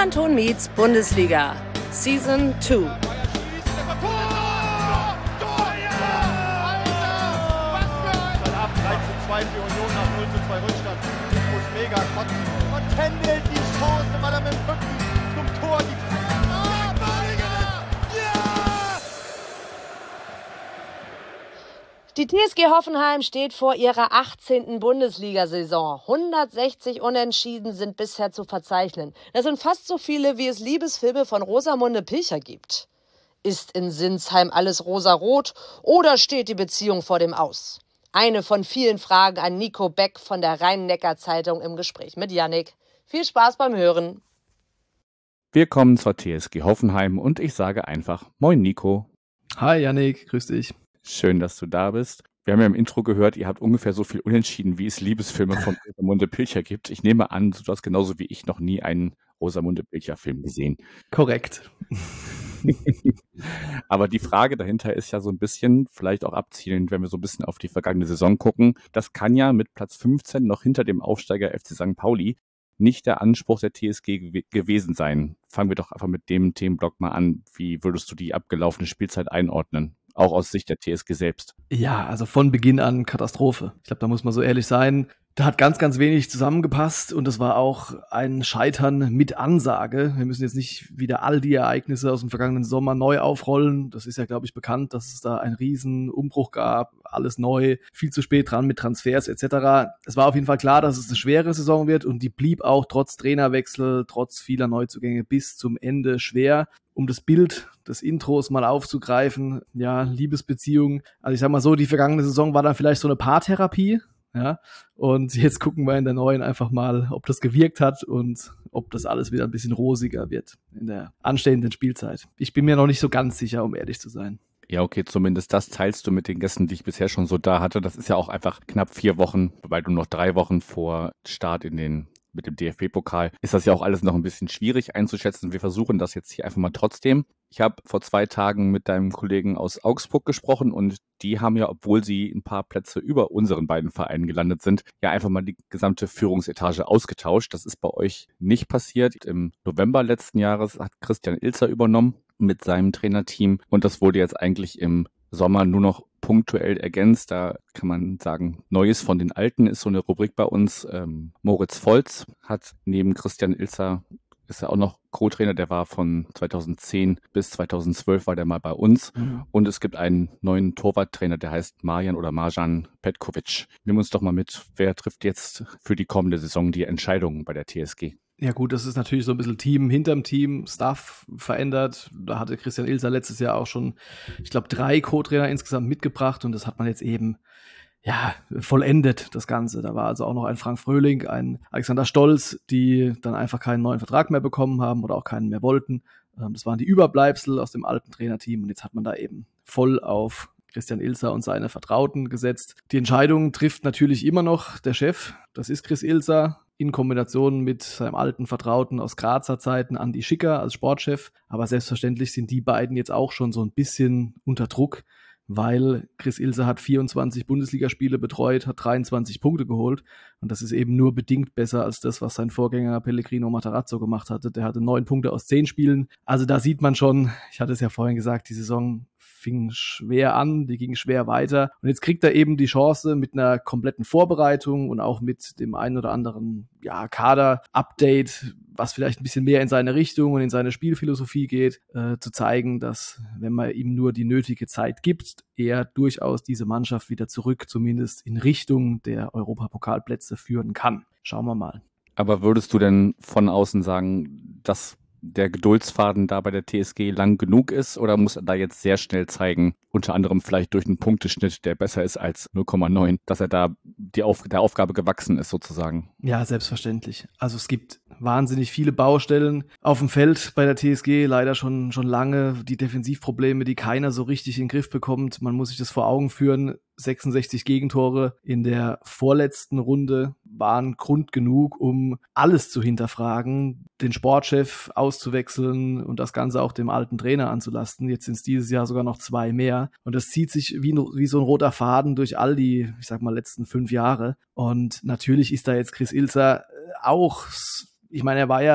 Millanton meets Bundesliga, Season 2. Für Union nach 0:2 Rückstand. Ich muss mega kotzen. Und händelt die Chance, weil er mit dem Rücken zum Tor die Die TSG Hoffenheim steht vor ihrer 18. Bundesliga-Saison. 160 Unentschieden sind bisher zu verzeichnen. Das sind fast so viele, wie es Liebesfilme von Rosamunde Pilcher gibt. Ist in Sinsheim alles rosarot oder steht die Beziehung vor dem Aus? Eine von vielen Fragen an Nico Beck von der Rhein-Neckar-Zeitung im Gespräch mit Yannick. Viel Spaß beim Hören. Wir kommen zur TSG Hoffenheim und ich sage einfach Moin Nico. Hi Yannick, grüß dich. Schön, dass du da bist. Wir haben ja im Intro gehört, ihr habt ungefähr so viel Unentschieden, wie es Liebesfilme von Rosamunde Pilcher gibt. Ich nehme an, du hast genauso wie ich noch nie einen Rosamunde Pilcher-Film gesehen. Korrekt. Aber die Frage dahinter ist ja so ein bisschen, vielleicht auch abzielend, wenn wir so ein bisschen auf die vergangene Saison gucken. Das kann ja mit Platz 15 noch hinter dem Aufsteiger FC St. Pauli nicht der Anspruch der TSG gewesen sein. Fangen wir doch einfach mit dem Themenblock mal an. Wie würdest du die abgelaufene Spielzeit einordnen? Auch aus Sicht der TSG selbst. Ja, also von Beginn an Katastrophe. Ich glaube, da muss man so ehrlich sein. Da hat ganz, ganz wenig zusammengepasst und es war auch ein Scheitern mit Ansage. Wir müssen jetzt nicht wieder all die Ereignisse aus dem vergangenen Sommer neu aufrollen. Das ist ja, glaube ich, bekannt, dass es da einen riesen Umbruch gab, alles neu, viel zu spät dran mit Transfers etc. Es war auf jeden Fall klar, dass es eine schwere Saison wird und die blieb auch trotz Trainerwechsel, trotz vieler Neuzugänge bis zum Ende schwer. Um das Bild des Intros mal aufzugreifen, ja, Liebesbeziehungen. Also ich sag mal so, die vergangene Saison war dann vielleicht so eine Paartherapie. Ja, und jetzt gucken wir in der neuen einfach mal, ob das gewirkt hat und ob das alles wieder ein bisschen rosiger wird in der anstehenden Spielzeit. Ich bin mir noch nicht so ganz sicher, um ehrlich zu sein. Ja, okay, zumindest das teilst du mit den Gästen, die ich bisher schon so da hatte. Das ist ja auch einfach knapp 4 Wochen, weil du noch 3 Wochen vor Start mit dem DFB-Pokal, ist das ja auch alles noch ein bisschen schwierig einzuschätzen. Wir versuchen das jetzt hier einfach mal trotzdem. Ich habe vor 2 Tagen mit deinem Kollegen aus Augsburg gesprochen und die haben ja, obwohl sie ein paar Plätze über unseren beiden Vereinen gelandet sind, ja einfach mal die gesamte Führungsetage ausgetauscht. Das ist bei euch nicht passiert. Im November letzten Jahres hat Christian Ilzer übernommen mit seinem Trainerteam und das wurde jetzt eigentlich im Sommer nur noch punktuell ergänzt. Da kann man sagen, Neues von den Alten ist so eine Rubrik bei uns. Moritz Volz hat neben Christian Ilzer, ist er auch noch Co-Trainer, der war von 2010 bis 2012 war der mal bei uns. Und es gibt einen neuen Torwarttrainer, der heißt Marjan Petkovic. Nimm uns doch mal mit, wer trifft jetzt für die kommende Saison die Entscheidungen bei der TSG? Ja gut, das ist natürlich so ein bisschen Team hinterm Team, Staff verändert. Da hatte Christian Ilzer letztes Jahr auch schon, ich glaube, 3 Co-Trainer insgesamt mitgebracht und das hat man jetzt eben vollendet, das Ganze. Da war also auch noch ein Frank Fröhling, ein Alexander Stolz, die dann einfach keinen neuen Vertrag mehr bekommen haben oder auch keinen mehr wollten. Das waren die Überbleibsel aus dem alten Trainerteam und jetzt hat man da eben voll auf Christian Ilzer und seine Vertrauten gesetzt. Die Entscheidung trifft natürlich immer noch der Chef, das ist Chris Ilzer, in Kombination mit seinem alten Vertrauten aus Grazer Zeiten, Andi Schicker als Sportchef. Aber selbstverständlich sind die beiden jetzt auch schon so ein bisschen unter Druck, weil Chris Ilzer hat 24 Bundesligaspiele betreut, hat 23 Punkte geholt und das ist eben nur bedingt besser als das, was sein Vorgänger Pellegrino Matarazzo gemacht hatte. Der hatte 9 Punkte aus 10 Spielen. Also da sieht man schon, ich hatte es ja vorhin gesagt, die Saison fing schwer an, die ging schwer weiter und jetzt kriegt er eben die Chance mit einer kompletten Vorbereitung und auch mit dem einen oder anderen Kader-Update, was vielleicht ein bisschen mehr in seine Richtung und in seine Spielphilosophie geht, zu zeigen, dass, wenn man ihm nur die nötige Zeit gibt, er durchaus diese Mannschaft wieder zurück, zumindest in Richtung der Europapokalplätze führen kann. Schauen wir mal. Aber würdest du denn von außen sagen, dass der Geduldsfaden da bei der TSG lang genug ist oder muss er da jetzt sehr schnell zeigen, unter anderem vielleicht durch einen Punkteschnitt, der besser ist als 0,9, dass er da der Aufgabe gewachsen ist sozusagen? Ja, selbstverständlich. Also es gibt wahnsinnig viele Baustellen auf dem Feld bei der TSG, leider schon lange. Die Defensivprobleme, die keiner so richtig in den Griff bekommt. Man muss sich das vor Augen führen. 66 Gegentore in der vorletzten Runde waren Grund genug, um alles zu hinterfragen, den Sportchef auszuwechseln und das Ganze auch dem alten Trainer anzulasten. Jetzt sind es dieses Jahr sogar noch 2 mehr. Und das zieht sich wie so ein roter Faden durch all die, ich sag mal, letzten 5 Jahre. Und natürlich ist da jetzt Chris Ilzer auch, ich meine, er war ja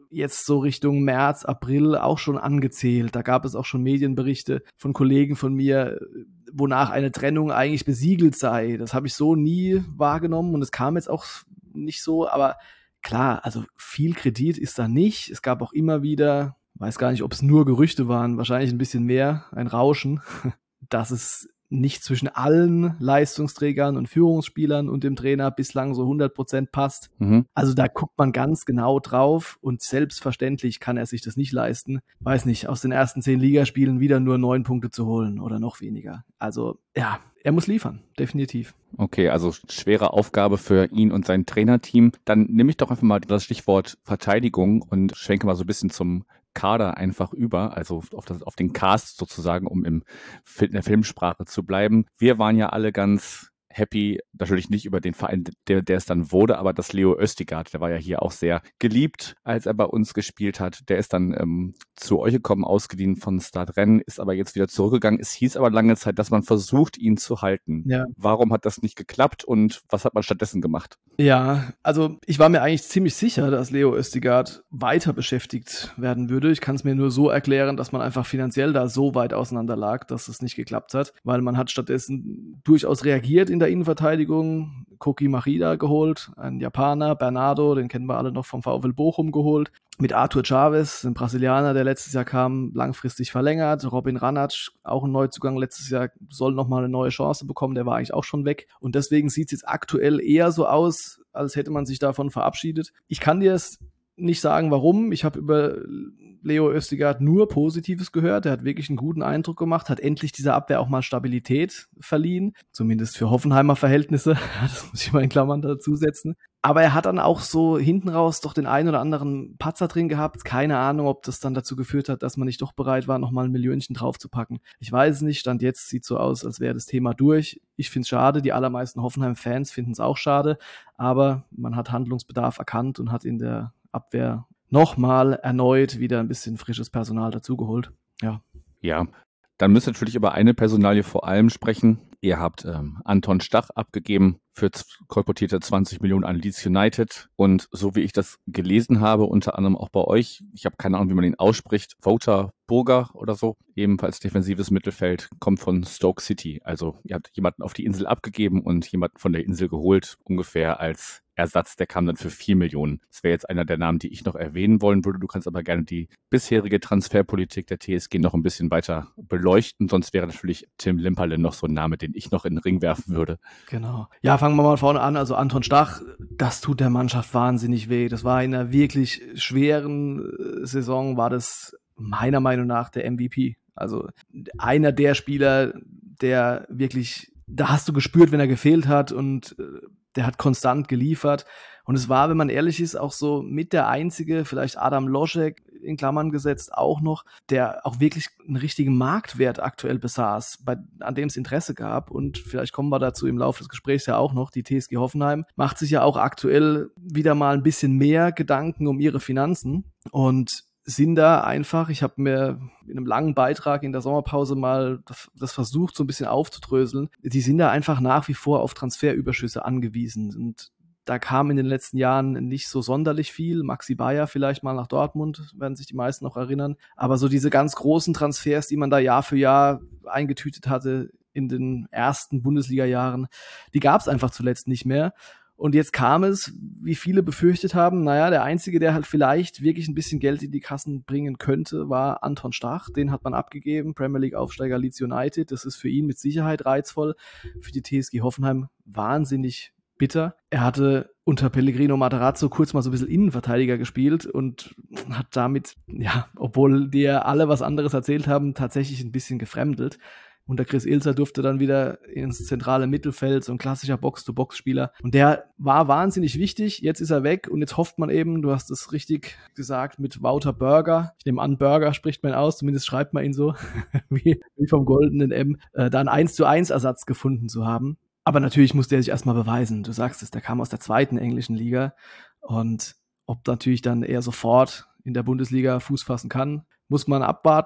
jetzt so Richtung März, April auch schon angezählt. Da gab es auch schon Medienberichte von Kollegen von mir, wonach eine Trennung eigentlich besiegelt sei. Das habe ich so nie wahrgenommen und es kam jetzt auch nicht so, aber klar, also viel Kredit ist da nicht. Es gab auch immer wieder, weiß gar nicht, ob es nur Gerüchte waren, wahrscheinlich ein bisschen mehr, ein Rauschen, dass es nicht zwischen allen Leistungsträgern und Führungsspielern und dem Trainer bislang so 100% passt. Also da guckt man ganz genau drauf und selbstverständlich kann er sich das nicht leisten. Weiß nicht, aus den ersten 10 Ligaspielen wieder nur 9 Punkte zu holen oder noch weniger. Also ja, er muss liefern, definitiv. Okay, also schwere Aufgabe für ihn und sein Trainerteam. Dann nehme ich doch einfach mal das Stichwort Verteidigung und schwenke mal so ein bisschen zum Kader einfach über, also auf den Cast sozusagen, um in der Filmsprache zu bleiben. Wir waren ja alle ganz happy, natürlich nicht über den Verein, der es dann wurde, aber dass Leo Östigard, der war ja hier auch sehr geliebt, als er bei uns gespielt hat. Der ist dann zu euch gekommen, ausgeliehen von Stade Rennes, ist aber jetzt wieder zurückgegangen. Es hieß aber lange Zeit, dass man versucht, ihn zu halten. Ja. Warum hat das nicht geklappt und was hat man stattdessen gemacht? Ja, also ich war mir eigentlich ziemlich sicher, dass Leo Östigard weiter beschäftigt werden würde. Ich kann es mir nur so erklären, dass man einfach finanziell da so weit auseinander lag, dass es nicht geklappt hat, weil man hat stattdessen durchaus reagiert in der Innenverteidigung. Koki Machida geholt, ein Japaner, Bernardo, den kennen wir alle noch vom VfL Bochum geholt. Mit Arthur Chaves, ein Brasilianer, der letztes Jahr kam, langfristig verlängert. Robin Ranac, auch ein Neuzugang letztes Jahr, soll nochmal eine neue Chance bekommen. Der war eigentlich auch schon weg. Und deswegen sieht es jetzt aktuell eher so aus, als hätte man sich davon verabschiedet. Ich kann dir es nicht sagen, warum. Ich habe über Leo Östigard nur Positives gehört. Er hat wirklich einen guten Eindruck gemacht, hat endlich dieser Abwehr auch mal Stabilität verliehen. Zumindest für Hoffenheimer Verhältnisse. Das muss ich mal in Klammern dazu setzen. Aber er hat dann auch so hinten raus doch den einen oder anderen Patzer drin gehabt. Keine Ahnung, ob das dann dazu geführt hat, dass man nicht doch bereit war, nochmal ein Millionchen draufzupacken. Ich weiß es nicht. Stand jetzt sieht so aus, als wäre das Thema durch. Ich finde es schade. Die allermeisten Hoffenheim-Fans finden es auch schade. Aber man hat Handlungsbedarf erkannt und hat in der Abwehr nochmal erneut wieder ein bisschen frisches Personal dazugeholt. Ja, dann müsst ihr natürlich über eine Personalie vor allem sprechen. Ihr habt Anton Stach abgegeben für kolportierte 20 Millionen an Leeds United. Und so wie ich das gelesen habe, unter anderem auch bei euch, ich habe keine Ahnung, wie man ihn ausspricht, Wouter Burger oder so, ebenfalls defensives Mittelfeld, kommt von Stoke City. Also ihr habt jemanden auf die Insel abgegeben und jemanden von der Insel geholt, ungefähr als Ersatz, der kam dann für 4 Millionen. Das wäre jetzt einer der Namen, die ich noch erwähnen wollen würde. Du kannst aber gerne die bisherige Transferpolitik der TSG noch ein bisschen weiter beleuchten. Sonst wäre natürlich Tim Limperle noch so ein Name, den ich noch in den Ring werfen würde. Genau. Ja, fangen wir mal vorne an. Also Anton Stach, das tut der Mannschaft wahnsinnig weh. Das war in einer wirklich schweren Saison, war das meiner Meinung nach der MVP. Also einer der Spieler, der wirklich, da hast du gespürt, wenn er gefehlt hat und der hat konstant geliefert. Und es war, wenn man ehrlich ist, auch so mit der einzige, vielleicht Adam Loschek in Klammern gesetzt auch noch, der auch wirklich einen richtigen Marktwert aktuell besaß, an dem es Interesse gab. Und vielleicht kommen wir dazu im Laufe des Gesprächs ja auch noch. Die TSG Hoffenheim macht sich ja auch aktuell wieder mal ein bisschen mehr Gedanken um ihre Finanzen und sind da einfach, ich habe mir in einem langen Beitrag in der Sommerpause mal das versucht, so ein bisschen aufzudröseln, die sind da einfach nach wie vor auf Transferüberschüsse angewiesen. Und da kam in den letzten Jahren nicht so sonderlich viel. Maxi Bayer vielleicht mal nach Dortmund, werden sich die meisten noch erinnern. Aber so diese ganz großen Transfers, die man da Jahr für Jahr eingetütet hatte in den ersten Bundesliga-Jahren, die gab es einfach zuletzt nicht mehr. Und jetzt kam es, wie viele befürchtet haben, der Einzige, der halt vielleicht wirklich ein bisschen Geld in die Kassen bringen könnte, war Anton Stach. Den hat man abgegeben, Premier League-Aufsteiger Leeds United. Das ist für ihn mit Sicherheit reizvoll, für die TSG Hoffenheim wahnsinnig bitter. Er hatte unter Pellegrino Matarazzo kurz mal so ein bisschen Innenverteidiger gespielt und hat damit, obwohl die ja alle was anderes erzählt haben, tatsächlich ein bisschen gefremdelt. Unter Chris Ilzer durfte dann wieder ins zentrale Mittelfeld, so ein klassischer Box-to-Box-Spieler. Und der war wahnsinnig wichtig. Jetzt ist er weg und jetzt hofft man eben, du hast es richtig gesagt, mit Wouter Burger. Ich nehme an, Burger spricht man aus, zumindest schreibt man ihn so, wie vom goldenen M, da einen 1:1 Ersatz gefunden zu haben. Aber natürlich musste er sich erstmal beweisen. Du sagst es, der kam aus der 2. englischen Liga. Und ob natürlich dann er sofort in der Bundesliga Fuß fassen kann, muss man abwarten.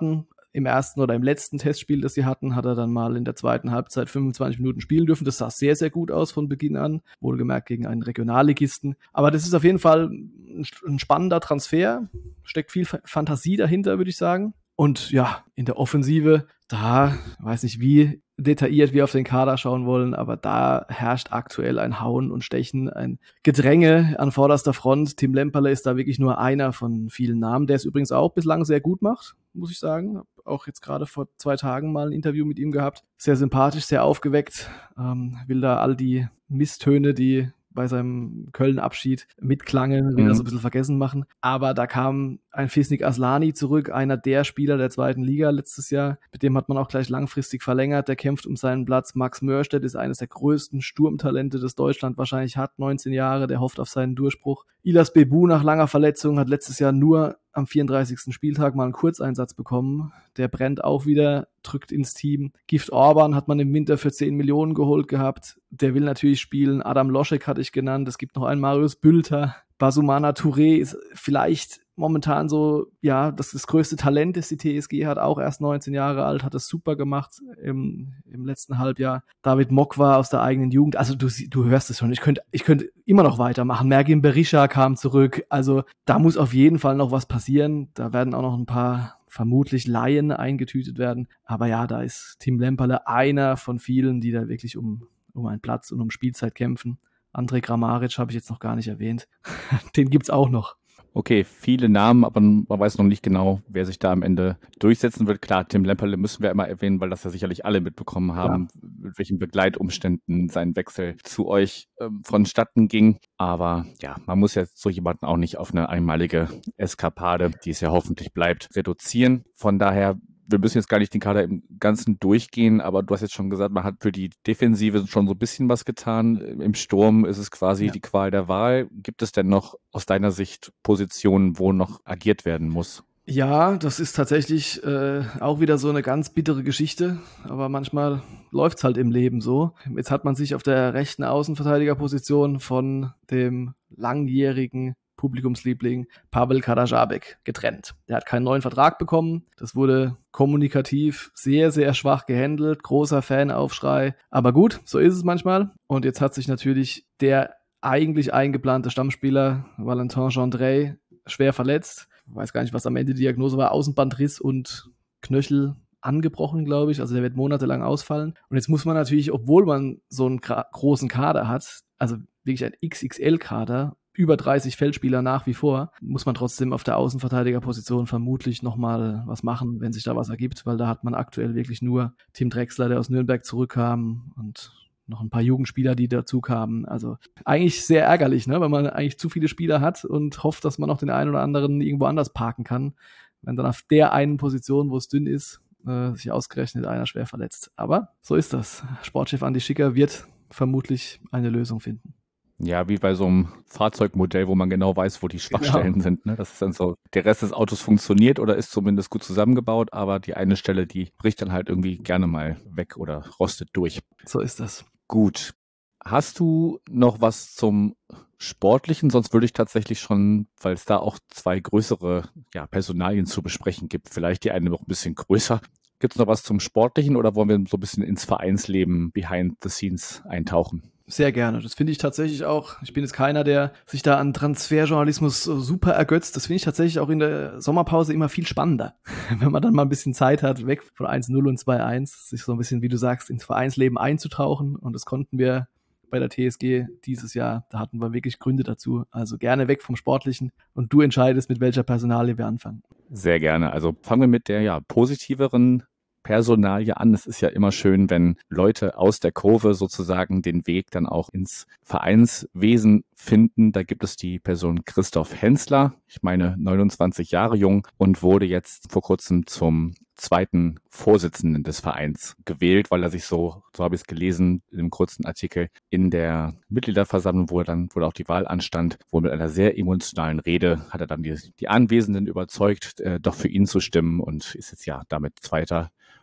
im ersten oder im letzten Testspiel, das sie hatten, hat er dann mal in der zweiten Halbzeit 25 Minuten spielen dürfen. Das sah sehr, sehr gut aus von Beginn an, wohlgemerkt gegen einen Regionalligisten. Aber das ist auf jeden Fall ein spannender Transfer, steckt viel Fantasie dahinter, würde ich sagen. Und ja, in der Offensive, da weiß nicht, wie detailliert wir auf den Kader schauen wollen, aber da herrscht aktuell ein Hauen und Stechen, ein Gedränge an vorderster Front. Tim Lemperle ist da wirklich nur einer von vielen Namen, der es übrigens auch bislang sehr gut macht, muss ich sagen. Hab auch jetzt gerade vor 2 Tagen mal ein Interview mit ihm gehabt. Sehr sympathisch, sehr aufgeweckt, will da all die Misstöne, die bei seinem Köln-Abschied mitklangen, will das so ein bisschen vergessen machen. Aber da kam ein Fisnik Aslani zurück, einer der Spieler der 2. Liga letztes Jahr. Mit dem hat man auch gleich langfristig verlängert. Der kämpft um seinen Platz. Max Mörstedt ist eines der größten Sturmtalente, das Deutschland wahrscheinlich hat. 19 Jahre, der hofft auf seinen Durchbruch. Ilas Bebu nach langer Verletzung hat letztes Jahr nur am 34. Spieltag mal einen Kurzeinsatz bekommen. Der brennt auch wieder, drückt ins Team. Gift Orban hat man im Winter für 10 Millionen geholt gehabt. Der will natürlich spielen. Adam Loschek hatte ich genannt. Es gibt noch einen Marius Bülter. Basumana Touré ist vielleicht momentan so, ja, das größte Talent, das die TSG hat, auch erst 19 Jahre alt, hat es super gemacht im letzten Halbjahr. David Mokwa aus der eigenen Jugend, also du hörst es schon, ich könnte immer noch weitermachen. Mergin Berisha kam zurück, also da muss auf jeden Fall noch was passieren. Da werden auch noch ein paar vermutlich Laien eingetütet werden. Aber ja, da ist Tim Lemperle einer von vielen, die da wirklich um einen Platz und um Spielzeit kämpfen. Andrej Kramaric habe ich jetzt noch gar nicht erwähnt. Den gibt's auch noch. Okay, viele Namen, aber man weiß noch nicht genau, wer sich da am Ende durchsetzen wird. Klar, Tim Lemperle müssen wir immer erwähnen, weil das ja sicherlich alle mitbekommen haben, mit welchen Begleitumständen sein Wechsel zu euch vonstatten ging. Aber ja, man muss ja so jemanden auch nicht auf eine einmalige Eskapade, die es ja hoffentlich bleibt, reduzieren. Von daher, wir müssen jetzt gar nicht den Kader im Ganzen durchgehen, aber du hast jetzt schon gesagt, man hat für die Defensive schon so ein bisschen was getan. Im Sturm ist es quasi die Qual der Wahl. Gibt es denn noch aus deiner Sicht Positionen, wo noch agiert werden muss? Ja, das ist tatsächlich auch wieder so eine ganz bittere Geschichte, aber manchmal läuft's halt im Leben so. Jetzt hat man sich auf der rechten Außenverteidigerposition von dem langjährigen Publikumsliebling Pavel Kadajabek getrennt. Der hat keinen neuen Vertrag bekommen. Das wurde kommunikativ sehr, sehr schwach gehandelt. Großer Fanaufschrei. Aber gut, so ist es manchmal. Und jetzt hat sich natürlich der eigentlich eingeplante Stammspieler Valentin Gendrey schwer verletzt. Ich weiß gar nicht, was am Ende die Diagnose war. Außenbandriss und Knöchel angebrochen, glaube ich. Also der wird monatelang ausfallen. Und jetzt muss man natürlich, obwohl man so einen großen Kader hat, also wirklich ein XXL-Kader, über 30 Feldspieler nach wie vor, muss man trotzdem auf der Außenverteidigerposition vermutlich nochmal was machen, wenn sich da was ergibt, weil da hat man aktuell wirklich nur Tim Drexler, der aus Nürnberg zurückkam, und noch ein paar Jugendspieler, die dazu kamen. Also eigentlich sehr ärgerlich, ne, weil man eigentlich zu viele Spieler hat und hofft, dass man noch den einen oder anderen irgendwo anders parken kann, wenn dann auf der einen Position, wo es dünn ist, sich ausgerechnet einer schwer verletzt. Aber so ist das. Sportchef Andi Schicker wird vermutlich eine Lösung finden. Ja, wie bei so einem Fahrzeugmodell, wo man genau weiß, wo die Schwachstellen sind. Ne? Das ist dann so, der Rest des Autos funktioniert oder ist zumindest gut zusammengebaut, aber die eine Stelle, die bricht dann halt irgendwie gerne mal weg oder rostet durch. So ist das. Gut. Hast du noch was zum Sportlichen? Sonst würde ich tatsächlich schon, weil es da auch 2 größere Personalien zu besprechen gibt, vielleicht die eine noch ein bisschen größer. Gibt es noch was zum Sportlichen oder wollen wir so ein bisschen ins Vereinsleben behind the scenes eintauchen? Sehr gerne. Das finde ich tatsächlich auch. Ich bin jetzt keiner, der sich da an Transferjournalismus super ergötzt. Das finde ich tatsächlich auch in der Sommerpause immer viel spannender. Wenn man dann mal ein bisschen Zeit hat, weg von 1-0 und 2-1, sich so ein bisschen, wie du sagst, ins Vereinsleben einzutauchen. Und das konnten wir bei der TSG dieses Jahr. Da hatten wir wirklich Gründe dazu. Also gerne weg vom Sportlichen. Und du entscheidest, mit welcher Personalie wir anfangen. Sehr gerne. Also fangen wir mit der positiveren Personalie an. Es ist ja immer schön, wenn Leute aus der Kurve sozusagen den Weg dann auch ins Vereinswesen finden. Da gibt es die Person Christoph Hensler, ich meine 29 Jahre jung, und wurde jetzt vor kurzem zum 2. Vorsitzenden des Vereins gewählt, weil er sich so habe ich es gelesen, in einem kurzen Artikel in der Mitgliederversammlung, wo auch die Wahl anstand, wohl mit einer sehr emotionalen Rede hat er dann die Anwesenden überzeugt, doch für ihn zu stimmen, und ist jetzt damit 2.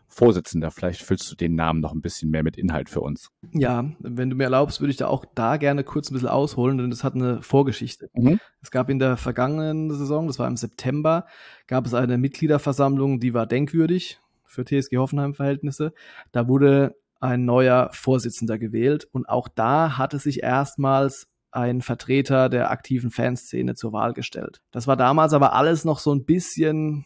Vorsitzender. Vielleicht füllst du den Namen noch ein bisschen mehr mit Inhalt für uns. Ja, wenn du mir erlaubst, würde ich da gerne kurz ein bisschen ausholen, denn das hat eine Vorgeschichte. Es gab in der vergangenen Saison, das war im September, gab es eine Mitgliederversammlung, die war denkwürdig für TSG Hoffenheim-Verhältnisse. Da wurde ein neuer Vorsitzender gewählt und auch da hatte sich erstmals ein Vertreter der aktiven Fanszene zur Wahl gestellt. Das war damals aber alles noch so ein bisschen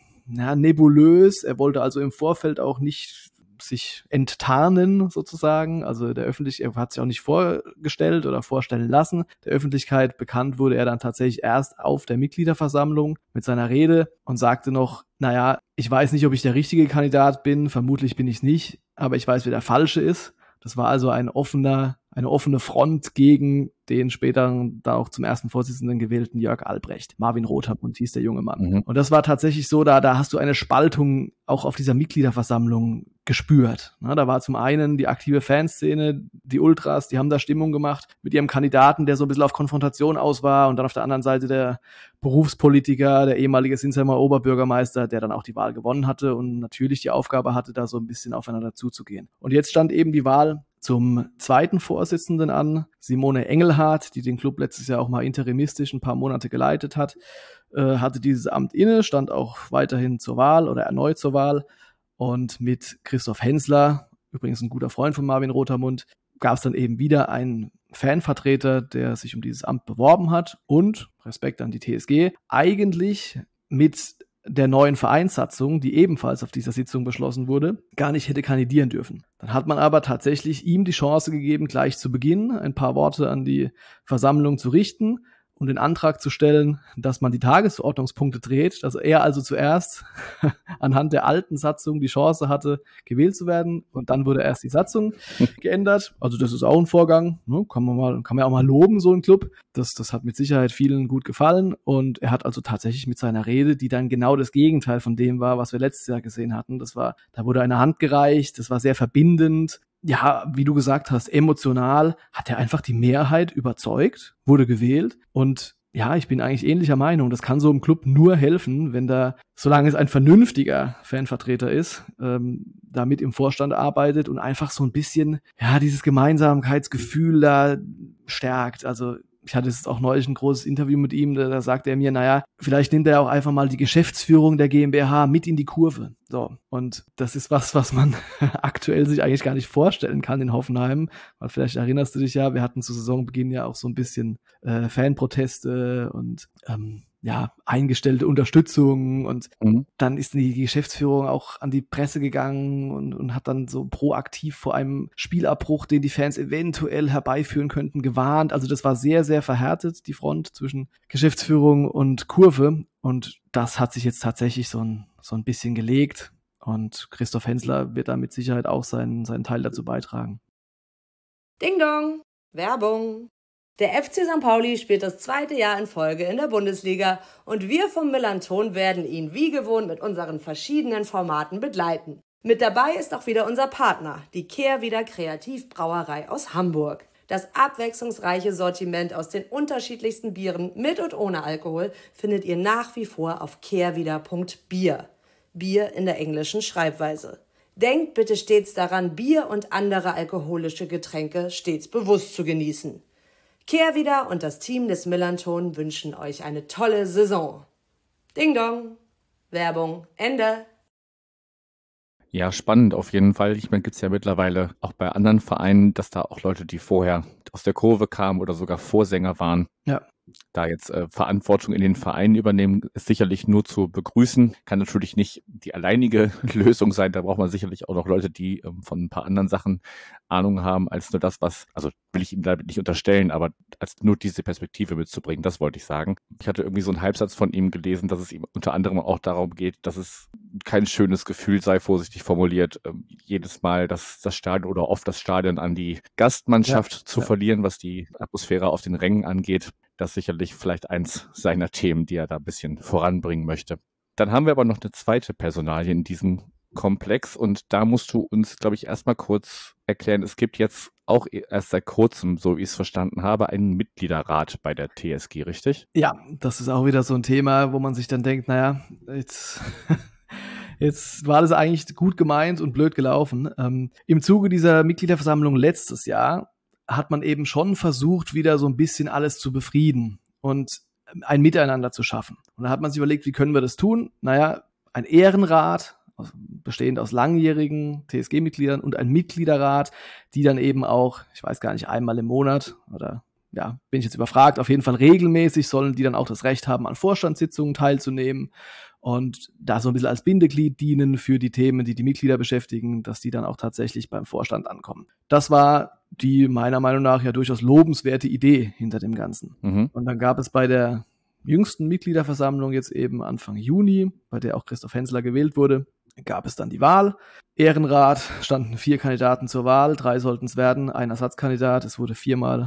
nebulös. Er wollte also im Vorfeld auch nicht sich enttarnen sozusagen. Also er hat sich auch nicht vorgestellt oder vorstellen lassen. Der Öffentlichkeit bekannt wurde er dann tatsächlich erst auf der Mitgliederversammlung mit seiner Rede und sagte noch, naja, ich weiß nicht, ob ich der richtige Kandidat bin, vermutlich bin ich es nicht, aber ich weiß, wer der Falsche ist. Das war also eine offene Front gegen den später da auch zum ersten Vorsitzenden gewählten Jörg Albrecht. Marvin Rotermund hieß der junge Mann. Und das war tatsächlich so, da hast du eine Spaltung auch auf dieser Mitgliederversammlung gespürt. Da war zum einen die aktive Fanszene, die Ultras, die haben da Stimmung gemacht mit ihrem Kandidaten, der so ein bisschen auf Konfrontation aus war, und dann auf der anderen Seite der Berufspolitiker, der ehemalige Sinsheimer Oberbürgermeister, der dann auch die Wahl gewonnen hatte und natürlich die Aufgabe hatte, da so ein bisschen aufeinander zuzugehen. Und jetzt stand eben die Wahl zum zweiten Vorsitzenden an, Simone Engelhardt, die den Club letztes Jahr auch mal interimistisch ein paar Monate geleitet hat, hatte dieses Amt inne, stand auch weiterhin zur Wahl oder erneut zur Wahl. Und mit Christoph Hensler, übrigens ein guter Freund von Marvin Rotermund, gab es dann eben wieder einen Fanvertreter, der sich um dieses Amt beworben hat und, Respekt an die TSG, eigentlich mit der neuen Vereinssatzung, die ebenfalls auf dieser Sitzung beschlossen wurde, gar nicht hätte kandidieren dürfen. Dann hat man aber tatsächlich ihm die Chance gegeben, gleich zu Beginn ein paar Worte an die Versammlung zu richten und den Antrag zu stellen, dass man die Tagesordnungspunkte dreht, dass er also zuerst anhand der alten Satzung die Chance hatte, gewählt zu werden, und dann wurde erst die Satzung geändert. Also das ist auch ein Vorgang, ne? Kann man ja auch mal loben, so ein Club. Das hat mit Sicherheit vielen gut gefallen, und er hat also tatsächlich mit seiner Rede, die dann genau das Gegenteil von dem war, was wir letztes Jahr gesehen hatten. Da wurde eine Hand gereicht, das war sehr verbindend. Ja, wie du gesagt hast, emotional hat er einfach die Mehrheit überzeugt, wurde gewählt, und ja, ich bin eigentlich ähnlicher Meinung. Das kann so einem Club nur helfen, wenn solange es ein vernünftiger Fanvertreter ist, da mit im Vorstand arbeitet und einfach so ein bisschen, dieses Gemeinsamkeitsgefühl da stärkt. Also ich hatte jetzt auch neulich ein großes Interview mit ihm, da sagte er mir, vielleicht nimmt er auch einfach mal die Geschäftsführung der GmbH mit in die Kurve. So. Und das ist was man aktuell sich eigentlich gar nicht vorstellen kann in Hoffenheim. Weil vielleicht erinnerst du dich ja, wir hatten zu Saisonbeginn ja auch so ein bisschen Fanproteste und eingestellte Unterstützung, und dann ist die Geschäftsführung auch an die Presse gegangen und hat dann so proaktiv vor einem Spielabbruch, den die Fans eventuell herbeiführen könnten, gewarnt. Also das war sehr, sehr verhärtet, die Front zwischen Geschäftsführung und Kurve, und das hat sich jetzt tatsächlich so ein bisschen gelegt, und Christoph Hensler wird da mit Sicherheit auch seinen Teil dazu beitragen. Ding Dong, Werbung. Der FC St. Pauli spielt das 2. Jahr in Folge in der Bundesliga, und wir vom Millanton werden ihn wie gewohnt mit unseren verschiedenen Formaten begleiten. Mit dabei ist auch wieder unser Partner, die Kehrwieder Kreativbrauerei aus Hamburg. Das abwechslungsreiche Sortiment aus den unterschiedlichsten Bieren mit und ohne Alkohol findet ihr nach wie vor auf kehrwieder.bier. Bier in der englischen Schreibweise. Denkt bitte stets daran, Bier und andere alkoholische Getränke stets bewusst zu genießen. Kehrwieder und das Team des Millanton wünschen euch eine tolle Saison. Ding Dong. Werbung Ende. Ja, spannend auf jeden Fall. Ich meine, gibt es ja mittlerweile auch bei anderen Vereinen, dass da auch Leute, die vorher aus der Kurve kamen oder sogar Vorsänger waren, da jetzt Verantwortung in den Verein übernehmen, ist sicherlich nur zu begrüßen. Kann natürlich nicht die alleinige Lösung sein. Da braucht man sicherlich auch noch Leute, die von ein paar anderen Sachen Ahnung haben, als nur das, also will ich ihm damit nicht unterstellen, aber als nur diese Perspektive mitzubringen, das wollte ich sagen. Ich hatte irgendwie so einen Halbsatz von ihm gelesen, dass es ihm unter anderem auch darum geht, dass es kein schönes Gefühl sei, vorsichtig formuliert, jedes Mal das Stadion oder oft das Stadion an die Gastmannschaft zu verlieren, was die Atmosphäre auf den Rängen angeht. Das ist sicherlich vielleicht eins seiner Themen, die er da ein bisschen voranbringen möchte. Dann haben wir aber noch eine zweite Personalie in diesem Komplex, und da musst du uns, glaube ich, erstmal kurz erklären, es gibt jetzt auch erst seit kurzem, so wie ich es verstanden habe, einen Mitgliederrat bei der TSG, richtig? Ja, das ist auch wieder so ein Thema, wo man sich dann denkt, Jetzt war das eigentlich gut gemeint und blöd gelaufen. Im Zuge dieser Mitgliederversammlung letztes Jahr hat man eben schon versucht, wieder so ein bisschen alles zu befrieden und ein Miteinander zu schaffen. Und da hat man sich überlegt, wie können wir das tun? Naja, ein Ehrenrat, bestehend aus langjährigen TSG-Mitgliedern und ein Mitgliederrat, die dann eben auch, ich weiß gar nicht, einmal im Monat oder ja, bin ich jetzt überfragt, auf jeden Fall regelmäßig sollen die dann auch das Recht haben, an Vorstandssitzungen teilzunehmen und da so ein bisschen als Bindeglied dienen für die Themen, die die Mitglieder beschäftigen, dass die dann auch tatsächlich beim Vorstand ankommen. Das war die meiner Meinung nach ja durchaus lobenswerte Idee hinter dem Ganzen. Mhm. Und dann gab es bei der jüngsten Mitgliederversammlung jetzt eben Anfang Juni, bei der auch Christoph Hensler gewählt wurde, gab es dann die Wahl. Ehrenrat standen 4 Kandidaten zur Wahl, 3 sollten es werden, ein Ersatzkandidat, es wurde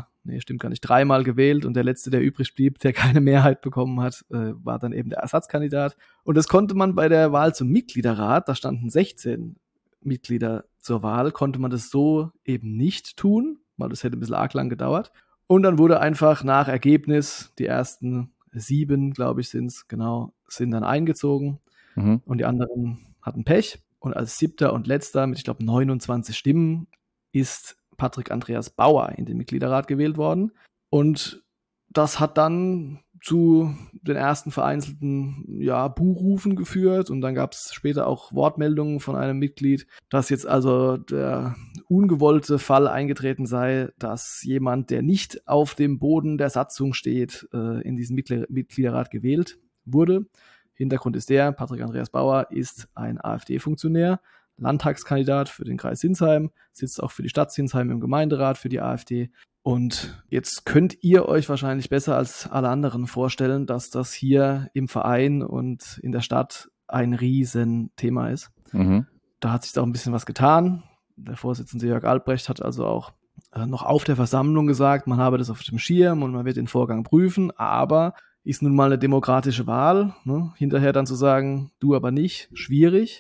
3-mal gewählt und der letzte, der übrig blieb, der keine Mehrheit bekommen hat, war dann eben der Ersatzkandidat. Und das konnte man bei der Wahl zum Mitgliederrat, da standen 16 Mitglieder zur Wahl, konnte man das so eben nicht tun, weil das hätte ein bisschen arg lang gedauert. Und dann wurde einfach nach Ergebnis, die ersten 7, glaube ich, sind dann eingezogen und die anderen hatten Pech. Und als 7. und letzter mit, ich glaube, 29 Stimmen ist Patrick Andreas Bauer in den Mitgliederrat gewählt worden. Und das hat dann zu den ersten vereinzelten Buhrufen geführt. Und dann gab es später auch Wortmeldungen von einem Mitglied, dass jetzt also der ungewollte Fall eingetreten sei, dass jemand, der nicht auf dem Boden der Satzung steht, in diesen Mitgliederrat gewählt wurde. Hintergrund ist der, Patrick Andreas Bauer ist ein AfD-Funktionär, Landtagskandidat für den Kreis Sinsheim, sitzt auch für die Stadt Sinsheim im Gemeinderat für die AfD. Und jetzt könnt ihr euch wahrscheinlich besser als alle anderen vorstellen, dass das hier im Verein und in der Stadt ein Riesenthema ist. Mhm. Da hat sich da auch ein bisschen was getan. Der Vorsitzende Jörg Albrecht hat also auch noch auf der Versammlung gesagt, man habe das auf dem Schirm und man wird den Vorgang prüfen, aber ist nun mal eine demokratische Wahl, ne? Hinterher dann zu sagen, du aber nicht, schwierig.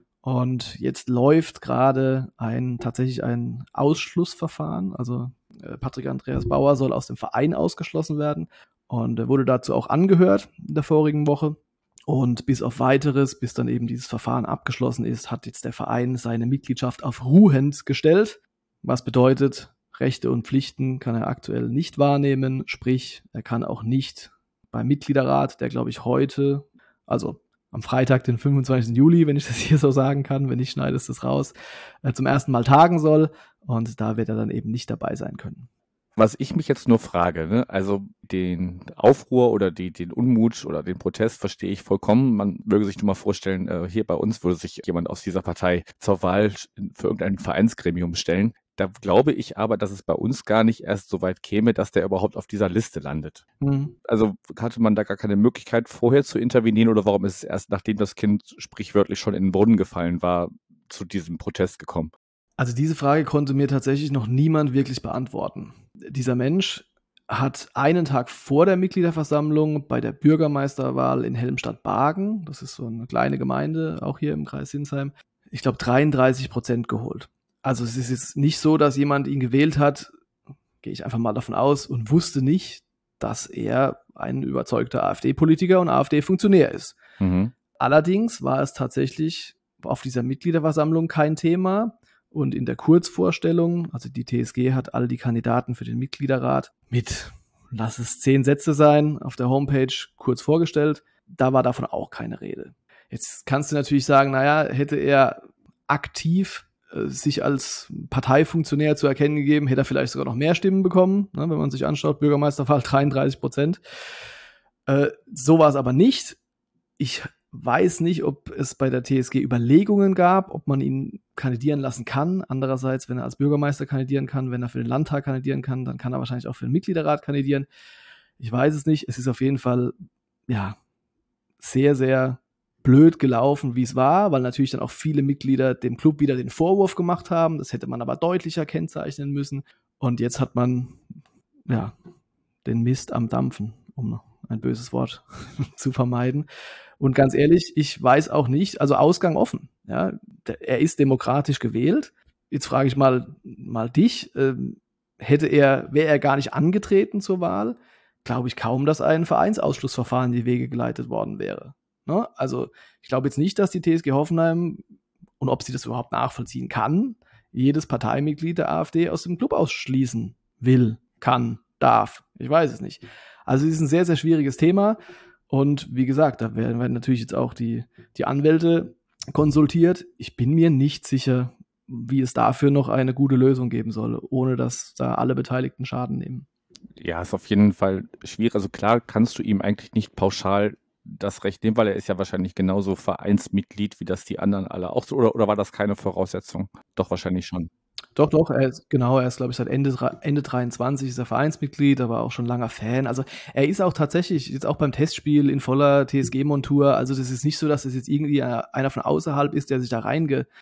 Und jetzt läuft gerade tatsächlich ein Ausschlussverfahren. Also Patrick Andreas Bauer soll aus dem Verein ausgeschlossen werden und wurde dazu auch angehört in der vorigen Woche. Und bis auf Weiteres, bis dann eben dieses Verfahren abgeschlossen ist, hat jetzt der Verein seine Mitgliedschaft auf ruhend gestellt. Was bedeutet, Rechte und Pflichten kann er aktuell nicht wahrnehmen. Sprich, er kann auch nicht beim Mitgliederrat, der glaube ich heute, also am Freitag, den 25. Juli, wenn ich das hier so sagen kann, wenn nicht, schneidest du es raus, zum ersten Mal tagen soll. Und da wird er dann eben nicht dabei sein können. Was ich mich jetzt nur frage, ne? Also den Aufruhr oder den Unmut oder den Protest verstehe ich vollkommen. Man möge sich nur mal vorstellen, hier bei uns würde sich jemand aus dieser Partei zur Wahl für irgendein Vereinsgremium stellen. Da glaube ich aber, dass es bei uns gar nicht erst so weit käme, dass der überhaupt auf dieser Liste landet. Also hatte man da gar keine Möglichkeit, vorher zu intervenieren oder warum ist es erst, nachdem das Kind sprichwörtlich schon in den Brunnen gefallen war, zu diesem Protest gekommen? Also diese Frage konnte mir tatsächlich noch niemand wirklich beantworten. Dieser Mensch hat einen Tag vor der Mitgliederversammlung bei der Bürgermeisterwahl in Helmstadt-Bargen, das ist so eine kleine Gemeinde, auch hier im Kreis Sinsheim, ich glaube 33% geholt. Also es ist jetzt nicht so, dass jemand ihn gewählt hat, gehe ich einfach mal davon aus, und wusste nicht, dass er ein überzeugter AfD-Politiker und AfD-Funktionär ist. Mhm. Allerdings war es tatsächlich auf dieser Mitgliederversammlung kein Thema. Und in der Kurzvorstellung, also die TSG hat all die Kandidaten für den Mitgliederrat mit, lass es 10 Sätze sein, auf der Homepage kurz vorgestellt. Da war davon auch keine Rede. Jetzt kannst du natürlich sagen, naja, hätte er aktiv sich als Parteifunktionär zu erkennen gegeben, hätte er vielleicht sogar noch mehr Stimmen bekommen, ne, wenn man sich anschaut, Bürgermeisterwahl 33%. So war es aber nicht. Ich weiß nicht, ob es bei der TSG Überlegungen gab, ob man ihn kandidieren lassen kann. Andererseits, wenn er als Bürgermeister kandidieren kann, wenn er für den Landtag kandidieren kann, dann kann er wahrscheinlich auch für den Mitgliederrat kandidieren. Ich weiß es nicht. Es ist auf jeden Fall sehr, sehr blöd gelaufen, wie es war, weil natürlich dann auch viele Mitglieder dem Club wieder den Vorwurf gemacht haben. Das hätte man aber deutlicher kennzeichnen müssen. Und jetzt hat man den Mist am Dampfen, um ein böses Wort zu vermeiden. Und ganz ehrlich, ich weiß auch nicht, also Ausgang offen. Ja, er ist demokratisch gewählt. Jetzt frage ich mal dich, wäre er gar nicht angetreten zur Wahl, glaube ich kaum, dass ein Vereinsausschlussverfahren in die Wege geleitet worden wäre. Ne? Also ich glaube jetzt nicht, dass die TSG Hoffenheim, und ob sie das überhaupt nachvollziehen kann, jedes Parteimitglied der AfD aus dem Club ausschließen will, kann, darf. Ich weiß es nicht. Also es ist ein sehr, sehr schwieriges Thema. Und wie gesagt, da werden natürlich jetzt auch die Anwälte konsultiert. Ich bin mir nicht sicher, wie es dafür noch eine gute Lösung geben soll, ohne dass da alle Beteiligten Schaden nehmen. Ja, ist auf jeden Fall schwierig. Also klar kannst du ihm eigentlich nicht pauschal das Recht nehmen, weil er ist ja wahrscheinlich genauso Vereinsmitglied wie das die anderen alle auch so. Oder war das keine Voraussetzung? Doch, wahrscheinlich schon. Doch, er ist, glaube ich, seit Ende 23 ist er Vereinsmitglied, aber auch schon langer Fan. Also er ist auch tatsächlich jetzt auch beim Testspiel in voller TSG-Montur. Also das ist nicht so, dass es jetzt irgendwie einer von außerhalb ist, der sich da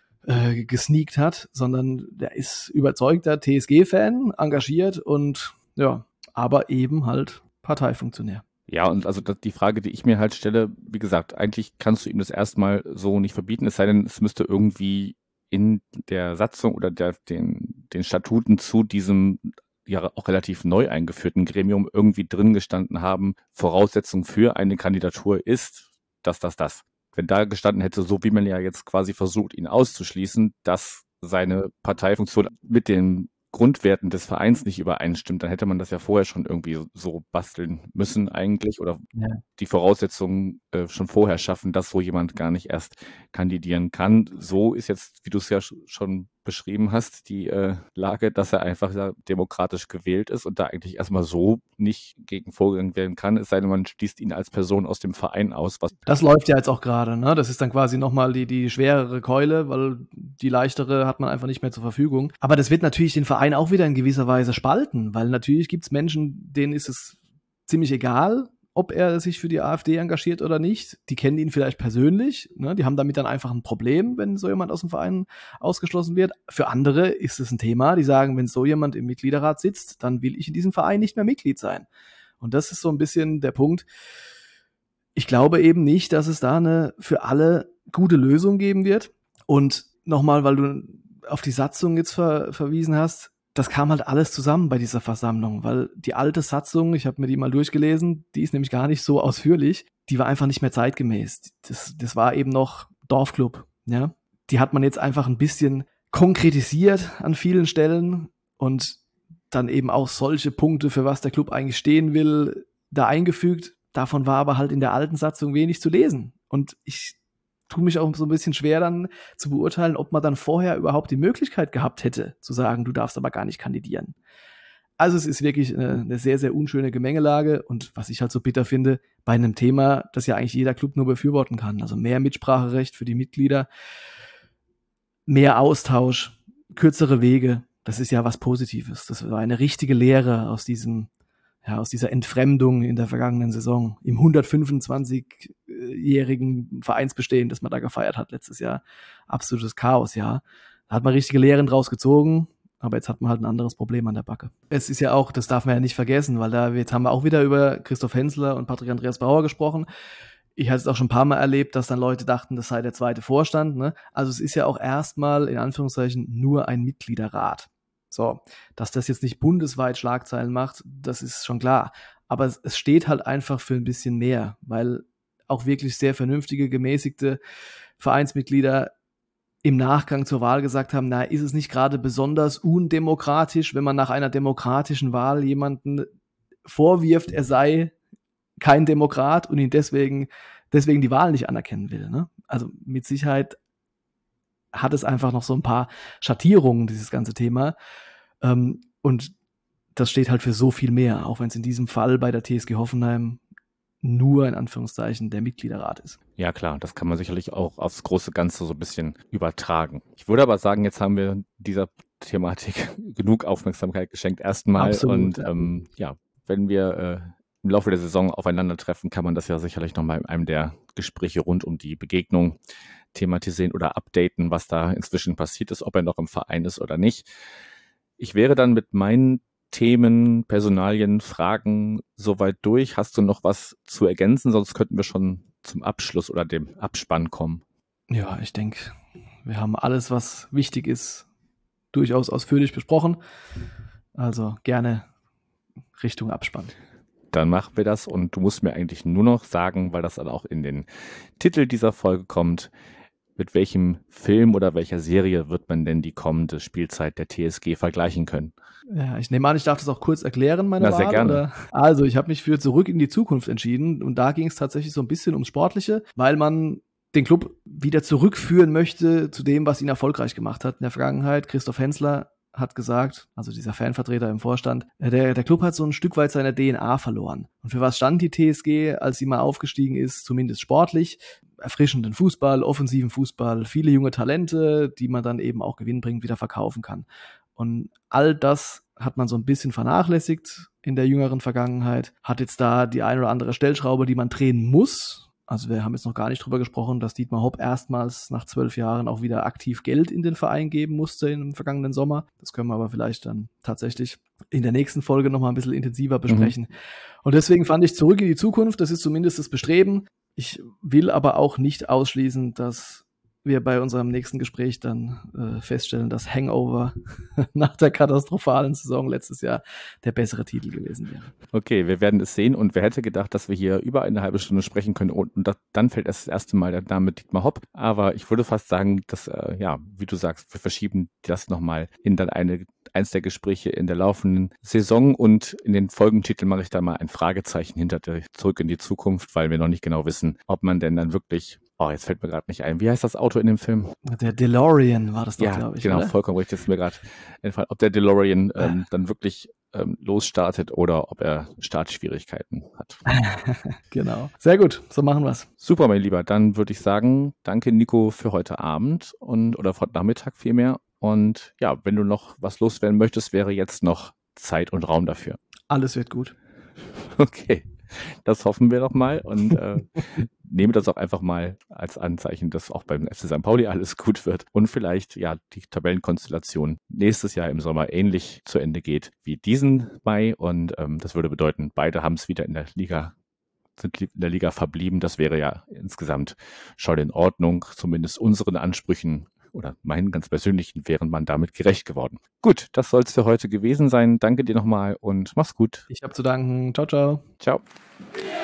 gesneakt hat, sondern der ist überzeugter TSG-Fan, engagiert und ja, aber eben halt Parteifunktionär. Ja, und also die Frage, die ich mir halt stelle, wie gesagt, eigentlich kannst du ihm das erstmal so nicht verbieten, es sei denn, es müsste irgendwie in der Satzung oder den Statuten zu diesem ja auch relativ neu eingeführten Gremium irgendwie drin gestanden haben, Voraussetzung für eine Kandidatur ist, dass das. Wenn da gestanden hätte, so wie man ja jetzt quasi versucht, ihn auszuschließen, dass seine Parteifunktion mit den Grundwerten des Vereins nicht übereinstimmt, dann hätte man das ja vorher schon irgendwie so basteln müssen eigentlich oder die Voraussetzungen schon vorher schaffen, dass so jemand gar nicht erst kandidieren kann. So ist jetzt, wie du es ja schon beschrieben hast, die Lage, dass er einfach demokratisch gewählt ist und da eigentlich erstmal so nicht gegen vorgegangen werden kann, es sei denn, man schließt ihn als Person aus dem Verein aus. Das läuft ja jetzt auch gerade, ne? Das ist dann quasi nochmal die schwerere Keule, weil die leichtere hat man einfach nicht mehr zur Verfügung. Aber das wird natürlich den Verein auch wieder in gewisser Weise spalten, weil natürlich gibt es Menschen, denen ist es ziemlich egal, ob er sich für die AfD engagiert oder nicht. Die kennen ihn vielleicht persönlich, ne? Die haben damit dann einfach ein Problem, wenn so jemand aus dem Verein ausgeschlossen wird. Für andere ist es ein Thema, die sagen, wenn so jemand im Mitgliederrat sitzt, dann will ich in diesem Verein nicht mehr Mitglied sein. Und das ist so ein bisschen der Punkt. Ich glaube eben nicht, dass es da eine für alle gute Lösung geben wird. Und nochmal, weil du auf die Satzung jetzt verwiesen hast, das kam halt alles zusammen bei dieser Versammlung, weil die alte Satzung, ich habe mir die mal durchgelesen, die ist nämlich gar nicht so ausführlich, die war einfach nicht mehr zeitgemäß. Das war eben noch Dorfclub, ja. Die hat man jetzt einfach ein bisschen konkretisiert an vielen Stellen und dann eben auch solche Punkte, für was der Club eigentlich stehen will, da eingefügt. Davon war aber halt in der alten Satzung wenig zu lesen. Und ich tue mich auch so ein bisschen schwer dann zu beurteilen, ob man dann vorher überhaupt die Möglichkeit gehabt hätte, zu sagen, du darfst aber gar nicht kandidieren. Also es ist wirklich eine sehr, sehr unschöne Gemengelage und was ich halt so bitter finde, bei einem Thema, das ja eigentlich jeder Club nur befürworten kann. Also mehr Mitspracherecht für die Mitglieder, mehr Austausch, kürzere Wege, das ist ja was Positives. Das war eine richtige Lehre aus dieser Entfremdung in der vergangenen Saison, im 125-jährigen Vereinsbestehen, das man da gefeiert hat letztes Jahr. Absolutes Chaos, ja. Da hat man richtige Lehren draus gezogen, aber jetzt hat man halt ein anderes Problem an der Backe. Es ist ja auch, das darf man ja nicht vergessen, weil jetzt haben wir auch wieder über Christoph Hensler und Patrick Andreas Bauer gesprochen. Ich hatte es auch schon ein paar Mal erlebt, dass dann Leute dachten, das sei der zweite Vorstand, ne? Also es ist ja auch erstmal, in Anführungszeichen, nur ein Mitgliederrat. So, dass das jetzt nicht bundesweit Schlagzeilen macht, das ist schon klar. Aber es steht halt einfach für ein bisschen mehr, weil auch wirklich sehr vernünftige, gemäßigte Vereinsmitglieder im Nachgang zur Wahl gesagt haben, na, ist es nicht gerade besonders undemokratisch, wenn man nach einer demokratischen Wahl jemanden vorwirft, er sei kein Demokrat und ihn deswegen die Wahl nicht anerkennen will, ne? Also mit Sicherheit hat es einfach noch so ein paar Schattierungen, dieses ganze Thema. Und das steht halt für so viel mehr, auch wenn es in diesem Fall bei der TSG Hoffenheim nur in Anführungszeichen der Mitgliederrat ist. Ja klar, das kann man sicherlich auch aufs große Ganze so ein bisschen übertragen. Ich würde aber sagen, jetzt haben wir dieser Thematik genug Aufmerksamkeit geschenkt erstmal. Absolut, und wenn wir im Laufe der Saison aufeinandertreffen, kann man das ja sicherlich nochmal in einem der Gespräche rund um die Begegnung thematisieren oder updaten, was da inzwischen passiert ist, ob er noch im Verein ist oder nicht. Ich wäre dann mit meinen Themen, Personalien, Fragen soweit durch. Hast du noch was zu ergänzen? Sonst könnten wir schon zum Abschluss oder dem Abspann kommen. Ja, ich denke, wir haben alles, was wichtig ist, durchaus ausführlich besprochen. Also gerne Richtung Abspann. Dann machen wir das und du musst mir eigentlich nur noch sagen, weil das dann auch in den Titel dieser Folge kommt, mit welchem Film oder welcher Serie wird man denn die kommende Spielzeit der TSG vergleichen können? Ja, ich nehme an, ich darf das auch kurz erklären, meine Na, Wahl. sehr gerne. Oder? Also, ich habe mich für Zurück in die Zukunft entschieden und da ging es tatsächlich so ein bisschen ums Sportliche, weil man den Club wieder zurückführen möchte zu dem, was ihn erfolgreich gemacht hat in der Vergangenheit. Christoph Hensler hat gesagt, also dieser Fanvertreter im Vorstand, der Club hat so ein Stück weit seine DNA verloren. Und für was stand die TSG, als sie mal aufgestiegen ist, zumindest sportlich? Erfrischenden Fußball, offensiven Fußball, viele junge Talente, die man dann eben auch gewinnbringend wieder verkaufen kann. Und all das hat man so ein bisschen vernachlässigt in der jüngeren Vergangenheit, hat jetzt da die ein oder andere Stellschraube, die man drehen muss. Also wir haben jetzt noch gar nicht drüber gesprochen, dass Dietmar Hopp erstmals nach 12 Jahren auch wieder aktiv Geld in den Verein geben musste im vergangenen Sommer. Das können wir aber vielleicht dann tatsächlich in der nächsten Folge nochmal ein bisschen intensiver besprechen. Und deswegen fand ich Zurück in die Zukunft, das ist zumindest das Bestreben. Ich will aber auch nicht ausschließen, dass wir bei unserem nächsten Gespräch dann feststellen, dass Hangover nach der katastrophalen Saison letztes Jahr der bessere Titel gewesen wäre. Okay, wir werden es sehen und wer hätte gedacht, dass wir hier über eine halbe Stunde sprechen können und dann fällt erst das erste Mal der Name Dietmar Hopp. Aber ich würde fast sagen, dass, wie du sagst, wir verschieben das nochmal in dann eins der Gespräche in der laufenden Saison und in den Folgentiteln mache ich da mal ein Fragezeichen hinter der Zurück in die Zukunft, weil wir noch nicht genau wissen, ob man denn dann wirklich, jetzt fällt mir gerade nicht ein, wie heißt das Auto in dem Film? Der DeLorean war das doch, glaube ich. Genau, oder? vollkommen richtig, das ist mir gerade entfallen, ob der DeLorean dann wirklich losstartet oder ob er Startschwierigkeiten hat. Genau. Sehr gut, so machen wir es. Super, mein Lieber, dann würde ich sagen, danke Nico für heute Abend oder für heute Nachmittag vielmehr. Und ja, wenn du noch was loswerden möchtest, wäre jetzt noch Zeit und Raum dafür. Alles wird gut. Okay, das hoffen wir doch mal und nehme das auch einfach mal als Anzeichen, dass auch beim FC St. Pauli alles gut wird und vielleicht die Tabellenkonstellation nächstes Jahr im Sommer ähnlich zu Ende geht wie diesen Mai und das würde bedeuten, beide haben es wieder sind in der Liga verblieben. Das wäre ja insgesamt schon in Ordnung, zumindest unseren Ansprüchen oder meinen ganz persönlichen wären man damit gerecht geworden. Gut, das soll es für heute gewesen sein. Danke dir nochmal und mach's gut. Ich habe zu danken. Ciao, ciao. Ciao.